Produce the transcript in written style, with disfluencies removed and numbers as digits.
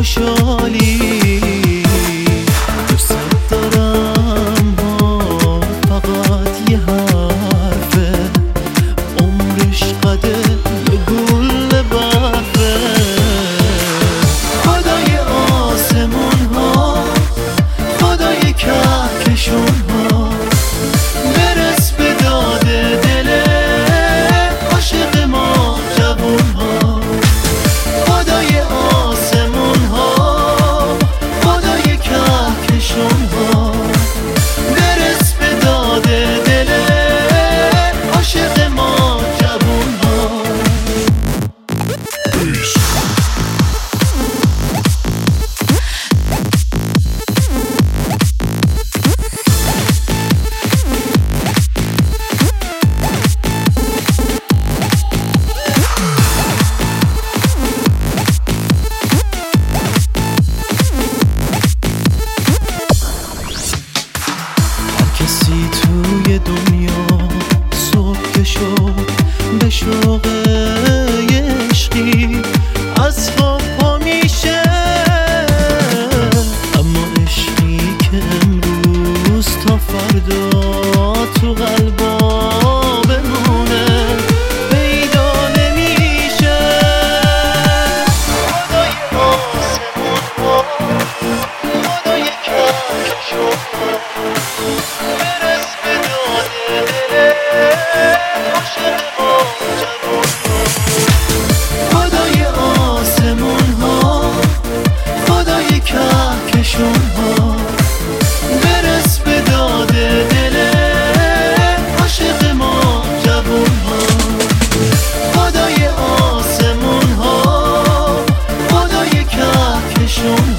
خوشحالی دوست دارم ها، فقط یه حرفه، عمرش قده یه گل برفه. خدای آسمون ها، خدای کهکشون ها، برس به داد دل عاشق ما جوون ها. خدای آسمون ها، خدای کهکشون ها، برس به داد دل عاشق ما جوون ها. کسی توی دنیا صبح که شد به شوق عشقی از خواب پا میشه، اما عشقی که امروز تا فردا تو قلبا بمونه پیدا نمیشه. خدای آسمون ها، خدای کهکشون ها، برس به داد دل عاشق ما جوون ها. خدای آسمون ها، خدای کهکشون ها، برس به داد دل عاشق ما جوون ها. خدای آسمون ها، خدای کهکشون